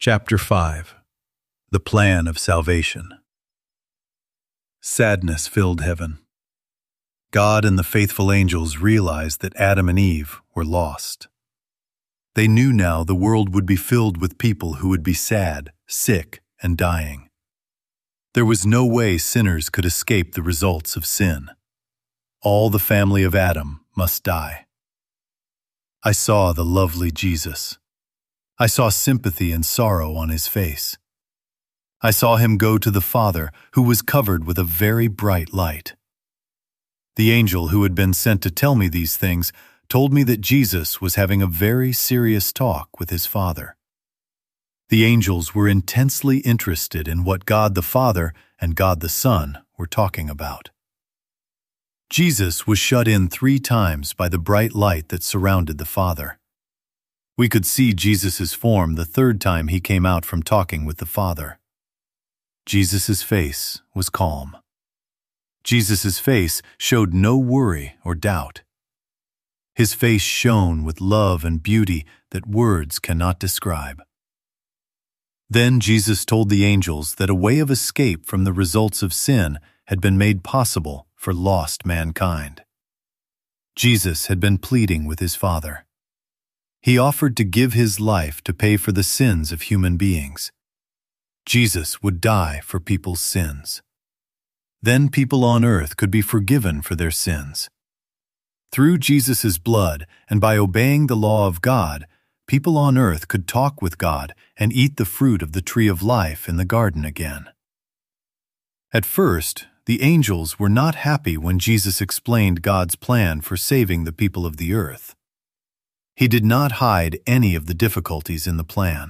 Chapter 5. The Plan of Salvation. Sadness filled heaven. God and the faithful angels realized that Adam and Eve were lost. They knew now the world would be filled with people who would be sad, sick, and dying. There was no way sinners could escape the results of sin. All the family of Adam must die. I saw the lovely Jesus. I saw sympathy and sorrow on his face. I saw him go to the Father, who was covered with a very bright light. The angel who had been sent to tell me these things told me that Jesus was having a very serious talk with his Father. The angels were intensely interested in what God the Father and God the Son were talking about. Jesus was shut in 3 times by the bright light that surrounded the Father. We could see Jesus' form the 3rd time he came out from talking with the Father. Jesus' face was calm. Jesus' face showed no worry or doubt. His face shone with love and beauty that words cannot describe. Then Jesus told the angels that a way of escape from the results of sin had been made possible for lost mankind. Jesus had been pleading with his Father. He offered to give his life to pay for the sins of human beings. Jesus would die for people's sins. Then people on earth could be forgiven for their sins. Through Jesus' blood and by obeying the law of God, people on earth could talk with God and eat the fruit of the tree of life in the garden again. At first, the angels were not happy when Jesus explained God's plan for saving the people of the earth. He did not hide any of the difficulties in the plan.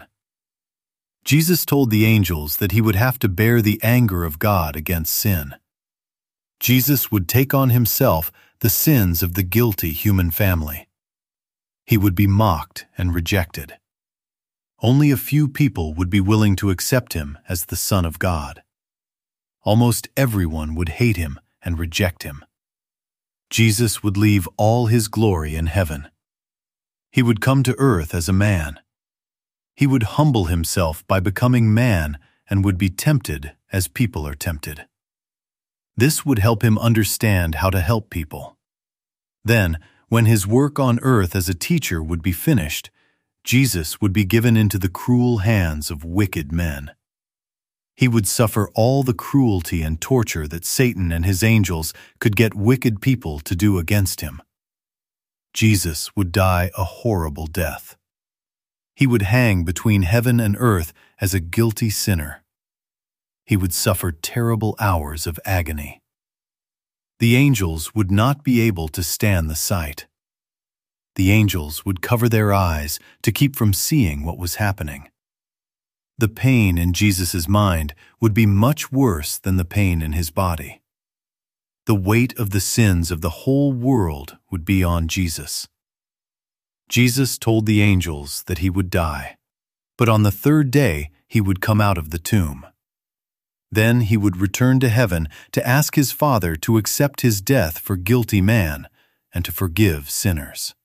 Jesus told the angels that he would have to bear the anger of God against sin. Jesus would take on himself the sins of the guilty human family. He would be mocked and rejected. Only a few people would be willing to accept him as the Son of God. Almost everyone would hate him and reject him. Jesus would leave all his glory in heaven. He would come to earth as a man. He would humble himself by becoming man and would be tempted as people are tempted. This would help him understand how to help people. Then, when his work on earth as a teacher would be finished, Jesus would be given into the cruel hands of wicked men. He would suffer all the cruelty and torture that Satan and his angels could get wicked people to do against him. Jesus would die a horrible death. He would hang between heaven and earth as a guilty sinner. He would suffer terrible hours of agony. The angels would not be able to stand the sight. The angels would cover their eyes to keep from seeing what was happening. The pain in Jesus' mind would be much worse than the pain in his body. The weight of the sins of the whole world would be on Jesus. Jesus told the angels that he would die, but on the 3rd day he would come out of the tomb. Then he would return to heaven to ask his Father to accept his death for guilty man and to forgive sinners.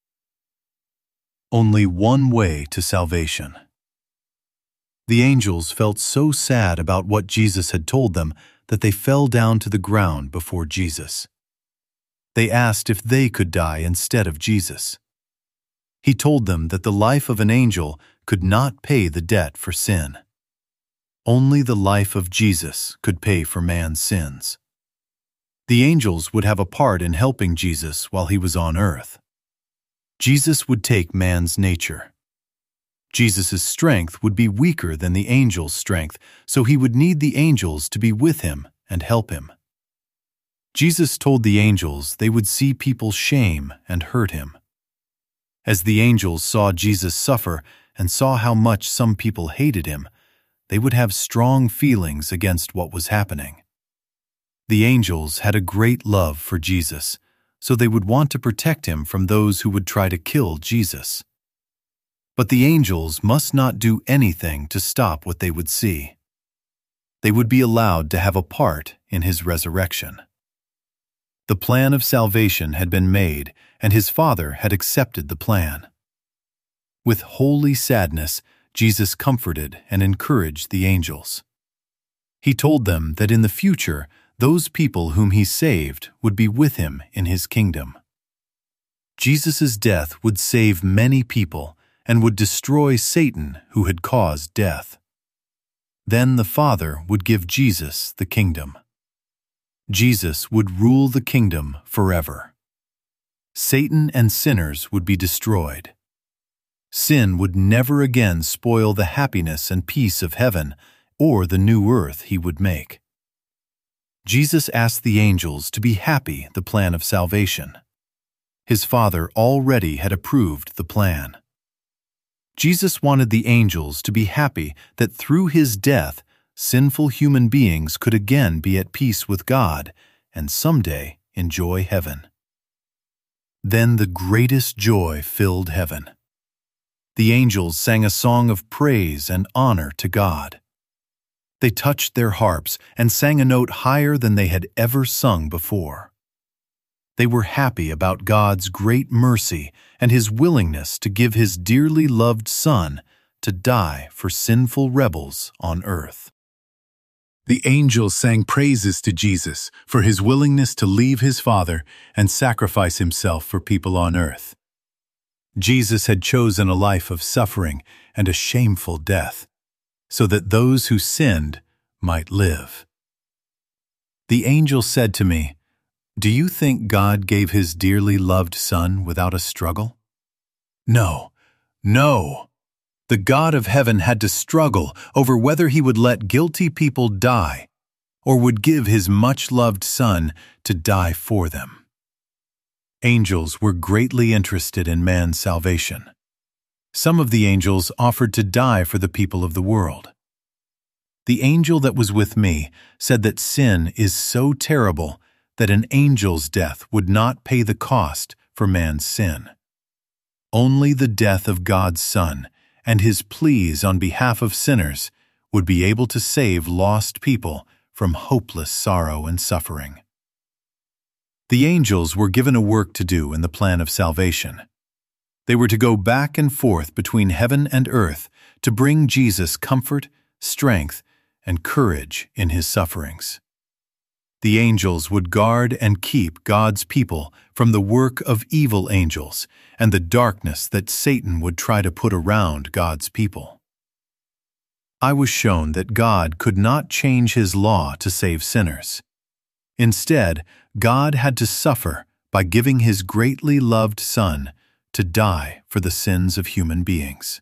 Only one way to salvation. The angels felt so sad about what Jesus had told them that they fell down to the ground before Jesus. They asked if they could die instead of Jesus. He told them that the life of an angel could not pay the debt for sin. Only the life of Jesus could pay for man's sins. The angels would have a part in helping Jesus while he was on earth. Jesus would take man's nature. Jesus' strength would be weaker than the angel's strength, so he would need the angels to be with him and help him. Jesus told the angels they would see people shame and hurt him. As the angels saw Jesus suffer and saw how much some people hated him, they would have strong feelings against what was happening. The angels had a great love for Jesus, so they would want to protect him from those who would try to kill Jesus. But the angels must not do anything to stop what they would see. They would be allowed to have a part in his resurrection. The plan of salvation had been made, and his Father had accepted the plan. With holy sadness, Jesus comforted and encouraged the angels. He told them that in the future, those people whom he saved would be with him in his kingdom. Jesus' death would save many people and would destroy Satan who had caused death. Then the Father would give Jesus the kingdom. Jesus would rule the kingdom forever. Satan and sinners would be destroyed. Sin would never again spoil the happiness and peace of heaven or the new earth he would make. Jesus asked the angels to be happy the plan of salvation. His Father already had approved the plan. Jesus wanted the angels to be happy that through his death, sinful human beings could again be at peace with God and someday enjoy heaven. Then the greatest joy filled heaven. The angels sang a song of praise and honor to God. They touched their harps and sang a note higher than they had ever sung before. They were happy about God's great mercy and his willingness to give his dearly loved Son to die for sinful rebels on earth. The angels sang praises to Jesus for his willingness to leave his Father and sacrifice himself for people on earth. Jesus had chosen a life of suffering and a shameful death, so that those who sinned might live. The angel said to me, "Do you think God gave his dearly loved Son without a struggle? No, no. The God of heaven had to struggle over whether he would let guilty people die or would give his much-loved Son to die for them." Angels were greatly interested in man's salvation. Some of the angels offered to die for the people of the world. The angel that was with me said that sin is so terrible that an angel's death would not pay the cost for man's sin. Only the death of God's Son and his pleas on behalf of sinners would be able to save lost people from hopeless sorrow and suffering. The angels were given a work to do in the plan of salvation. They were to go back and forth between heaven and earth to bring Jesus comfort, strength, and courage in his sufferings. The angels would guard and keep God's people from the work of evil angels and the darkness that Satan would try to put around God's people. I was shown that God could not change his law to save sinners. Instead, God had to suffer by giving his greatly loved Son to die for the sins of human beings.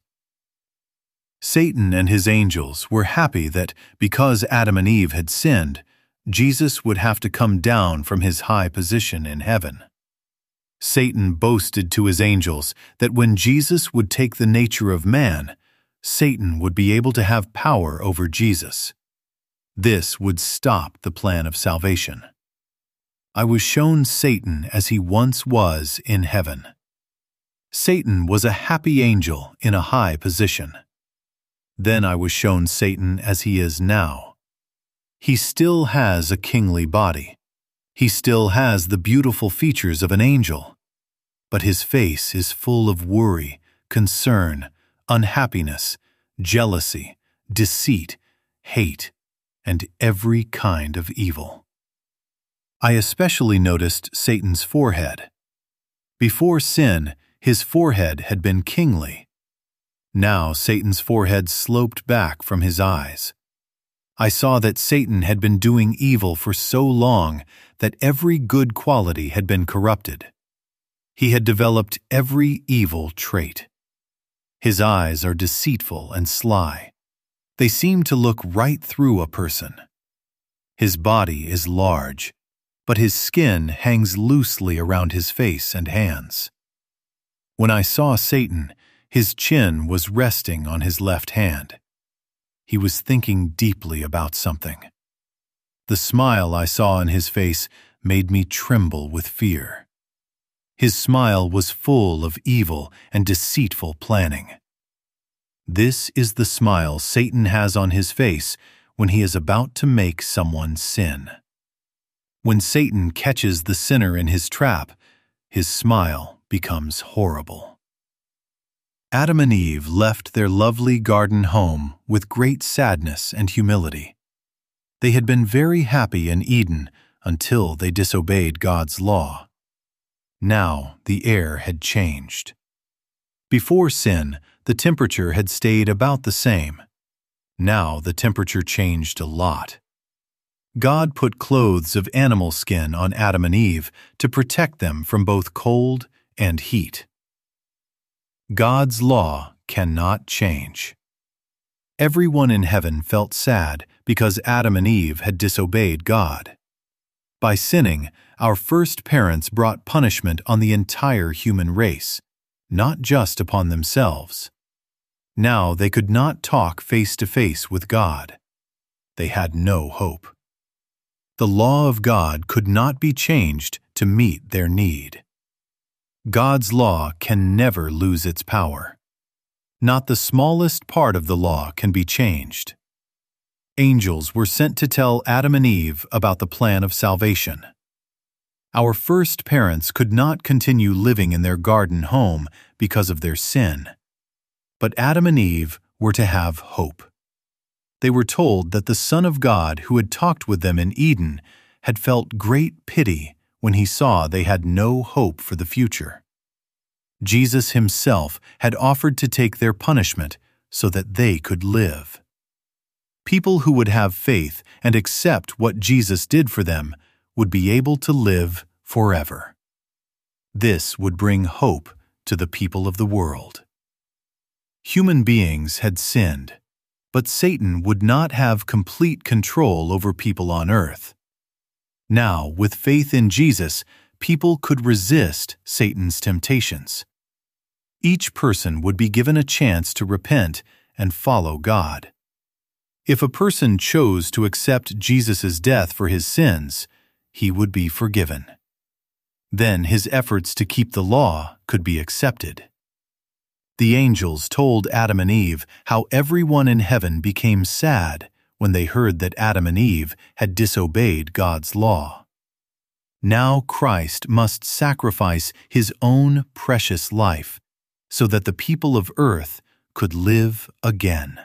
Satan and his angels were happy that because Adam and Eve had sinned, Jesus would have to come down from his high position in heaven. Satan boasted to his angels that when Jesus would take the nature of man, Satan would be able to have power over Jesus. This would stop the plan of salvation. I was shown Satan as he once was in heaven. Satan was a happy angel in a high position. Then I was shown Satan as he is now. He still has a kingly body. He still has the beautiful features of an angel. But his face is full of worry, concern, unhappiness, jealousy, deceit, hate, and every kind of evil. I especially noticed Satan's forehead. Before sin, his forehead had been kingly. Now Satan's forehead sloped back from his eyes. I saw that Satan had been doing evil for so long that every good quality had been corrupted. He had developed every evil trait. His eyes are deceitful and sly. They seem to look right through a person. His body is large, but his skin hangs loosely around his face and hands. When I saw Satan, his chin was resting on his left hand. He was thinking deeply about something. The smile I saw on his face made me tremble with fear. His smile was full of evil and deceitful planning. This is the smile Satan has on his face when he is about to make someone sin. When Satan catches the sinner in his trap, his smile becomes horrible. Adam and Eve left their lovely garden home with great sadness and humility. They had been very happy in Eden until they disobeyed God's law. Now the air had changed. Before sin, the temperature had stayed about the same. Now the temperature changed a lot. God put clothes of animal skin on Adam and Eve to protect them from both cold and heat. God's law cannot change. Everyone in heaven felt sad because Adam and Eve had disobeyed God. By sinning, our first parents brought punishment on the entire human race, not just upon themselves. Now they could not talk face to face with God. They had no hope. The law of God could not be changed to meet their need. God's law can never lose its power. Not the smallest part of the law can be changed. Angels were sent to tell Adam and Eve about the plan of salvation. Our first parents could not continue living in their garden home because of their sin. But Adam and Eve were to have hope. They were told that the Son of God who had talked with them in Eden had felt great pity when he saw they had no hope for the future. Jesus himself had offered to take their punishment so that they could live. People who would have faith and accept what Jesus did for them would be able to live forever. This would bring hope to the people of the world. Human beings had sinned, but Satan would not have complete control over people on earth. Now, with faith in Jesus, people could resist Satan's temptations. Each person would be given a chance to repent and follow God. If a person chose to accept Jesus' death for his sins, he would be forgiven. Then his efforts to keep the law could be accepted. The angels told Adam and Eve how everyone in heaven became sad when they heard that Adam and Eve had disobeyed God's law. Now Christ must sacrifice his own precious life so that the people of earth could live again.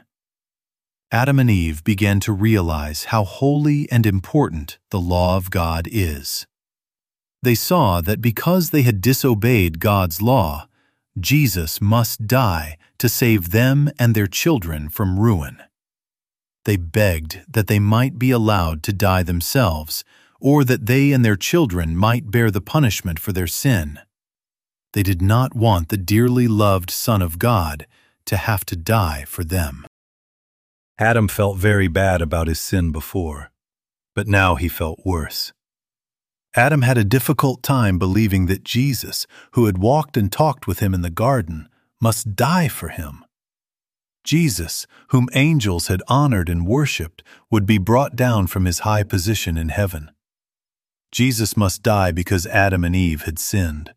Adam and Eve began to realize how holy and important the law of God is. They saw that because they had disobeyed God's law, Jesus must die to save them and their children from ruin. They begged that they might be allowed to die themselves, or that they and their children might bear the punishment for their sin. They did not want the dearly loved Son of God to have to die for them. Adam felt very bad about his sin before, but now he felt worse. Adam had a difficult time believing that Jesus, who had walked and talked with him in the garden, must die for him. Jesus, whom angels had honored and worshipped, would be brought down from his high position in heaven. Jesus must die because Adam and Eve had sinned.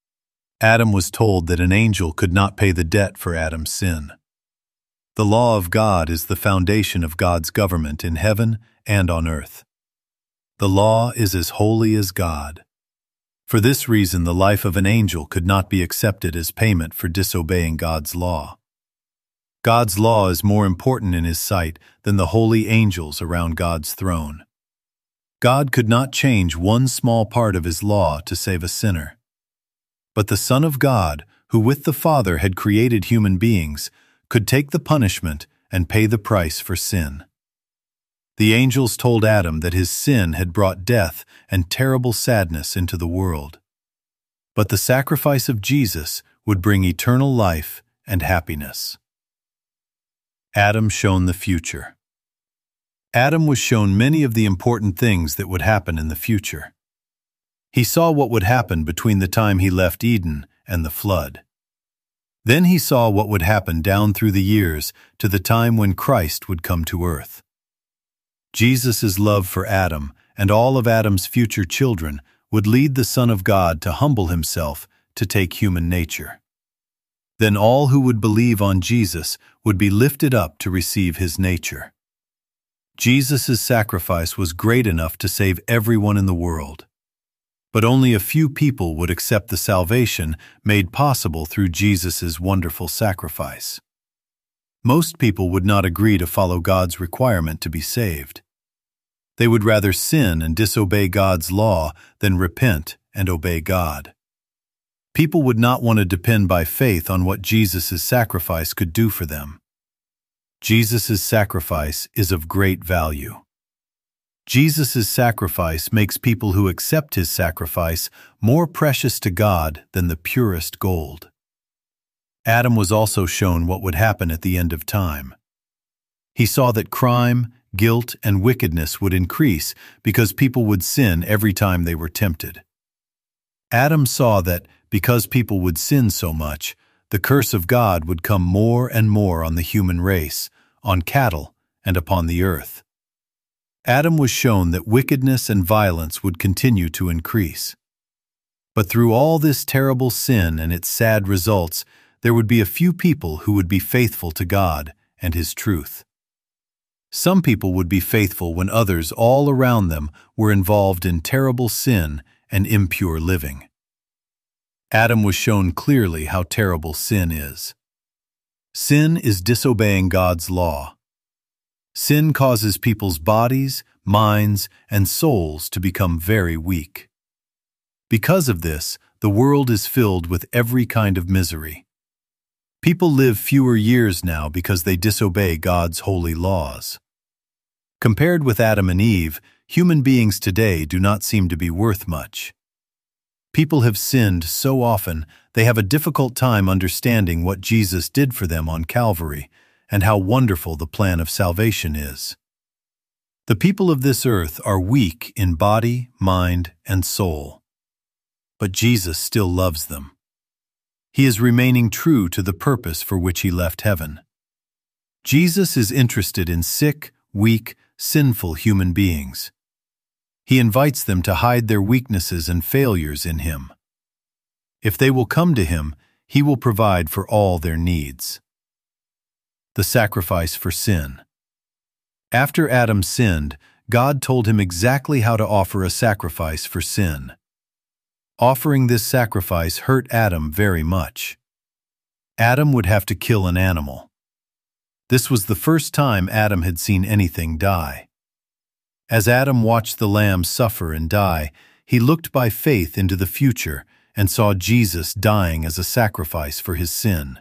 Adam was told that an angel could not pay the debt for Adam's sin. The law of God is the foundation of God's government in heaven and on earth. The law is as holy as God. For this reason, the life of an angel could not be accepted as payment for disobeying God's law. God's law is more important in his sight than the holy angels around God's throne. God could not change one small part of his law to save a sinner. But the Son of God, who with the Father had created human beings, could take the punishment and pay the price for sin. The angels told Adam that his sin had brought death and terrible sadness into the world. But the sacrifice of Jesus would bring eternal life and happiness. Adam shown the future. Adam was shown many of the important things that would happen in the future. He saw what would happen between the time he left Eden and the flood. Then he saw what would happen down through the years to the time when Christ would come to earth. Jesus' love for Adam and all of Adam's future children would lead the Son of God to humble himself to take human nature. Then all who would believe on Jesus would be lifted up to receive his nature. Jesus' sacrifice was great enough to save everyone in the world. But only a few people would accept the salvation made possible through Jesus' wonderful sacrifice. Most people would not agree to follow God's requirement to be saved. They would rather sin and disobey God's law than repent and obey God. People would not want to depend by faith on what Jesus' sacrifice could do for them. Jesus' sacrifice is of great value. Jesus' sacrifice makes people who accept his sacrifice more precious to God than the purest gold. Adam was also shown what would happen at the end of time. He saw that crime, guilt, and wickedness would increase because people would sin every time they were tempted. Adam saw that because people would sin so much, the curse of God would come more and more on the human race, on cattle, and upon the earth. Adam was shown that wickedness and violence would continue to increase. But through all this terrible sin and its sad results, there would be a few people who would be faithful to God and His truth. Some people would be faithful when others all around them were involved in terrible sin and impure living. Adam was shown clearly how terrible sin is. Sin is disobeying God's law. Sin causes people's bodies, minds, and souls to become very weak. Because of this, the world is filled with every kind of misery. People live fewer years now because they disobey God's holy laws. Compared with Adam and Eve, human beings today do not seem to be worth much. People have sinned so often they have a difficult time understanding what Jesus did for them on Calvary and how wonderful the plan of salvation is. The people of this earth are weak in body, mind, and soul. But Jesus still loves them. He is remaining true to the purpose for which He left heaven. Jesus is interested in sick, weak, sinful human beings. He invites them to hide their weaknesses and failures in Him. If they will come to Him, He will provide for all their needs. The sacrifice for sin. After Adam sinned, God told him exactly how to offer a sacrifice for sin. Offering this sacrifice hurt Adam very much. Adam would have to kill an animal. This was the first time Adam had seen anything die. As Adam watched the lamb suffer and die, he looked by faith into the future and saw Jesus dying as a sacrifice for his sin.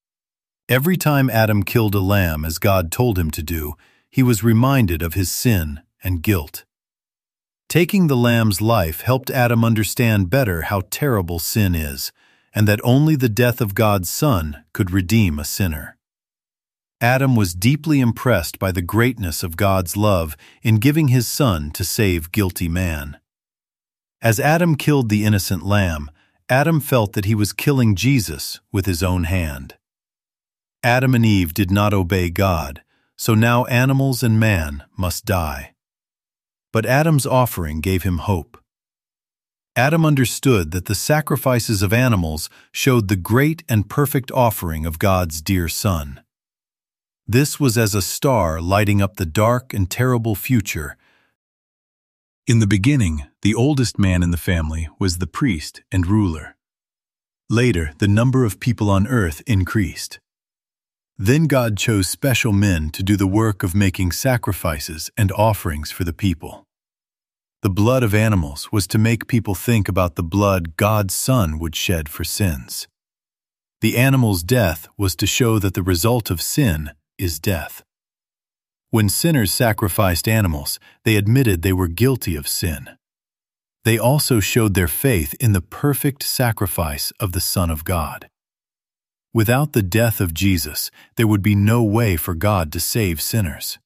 Every time Adam killed a lamb as God told him to do, he was reminded of his sin and guilt. Taking the lamb's life helped Adam understand better how terrible sin is, and that only the death of God's Son could redeem a sinner. Adam was deeply impressed by the greatness of God's love in giving His Son to save guilty man. As Adam killed the innocent lamb, Adam felt that he was killing Jesus with his own hand. Adam and Eve did not obey God, so now animals and man must die. But Adam's offering gave him hope. Adam understood that the sacrifices of animals showed the great and perfect offering of God's dear Son. This was as a star lighting up the dark and terrible future. In the beginning, the oldest man in the family was the priest and ruler. Later, the number of people on earth increased. Then God chose special men to do the work of making sacrifices and offerings for the people. The blood of animals was to make people think about the blood God's Son would shed for sins. The animal's death was to show that the result of sin is death. When sinners sacrificed animals, they admitted they were guilty of sin. They also showed their faith in the perfect sacrifice of the Son of God. Without the death of Jesus, there would be no way for God to save sinners.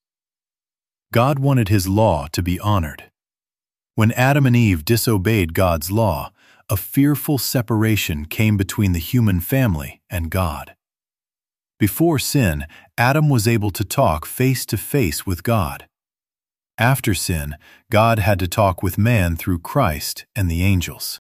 God wanted His law to be honored. When Adam and Eve disobeyed God's law, a fearful separation came between the human family and God. Before sin, Adam was able to talk face to face with God. After sin, God had to talk with man through Christ and the angels.